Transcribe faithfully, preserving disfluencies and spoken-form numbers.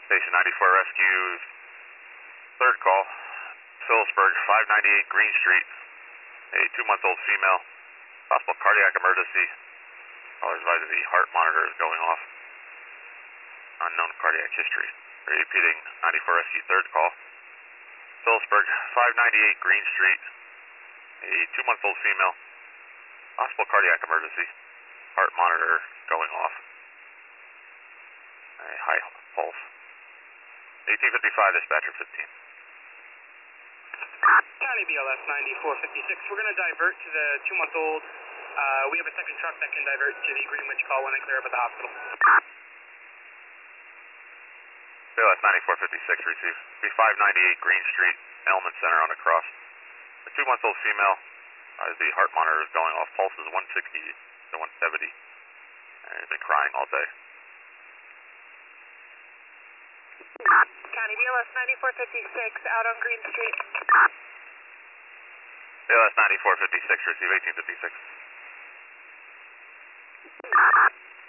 Station ninety-four Rescue, third call. Phillipsburg, five ninety-eight Green Street. A two-month-old female. Possible cardiac emergency. Callers advised the heart monitor is going off. Unknown cardiac history. Repeating ninety-four Rescue, third call. Phillipsburg, five ninety-eight Green Street. A two-month-old female. Possible cardiac emergency. Heart monitor going off. A high pulse. eighteen fifty-five, dispatcher fifteen. County B L S ninety-four fifty-six. We're going to divert to the two-month-old. Uh, we have a second truck that can divert to the Greenwich call when I clear up at the hospital. B L S ninety-four fifty-six, receive. Be five ninety-eight Green Street, Element Center on the cross. A two-month-old female. Uh, the heart monitor is going off. Pulse is one sixty to one seventy. And he's been crying all day. County B L S ninety-four fifty-six, out on Green Street. B L S ninety-four fifty-six, receive eighteen fifty-six.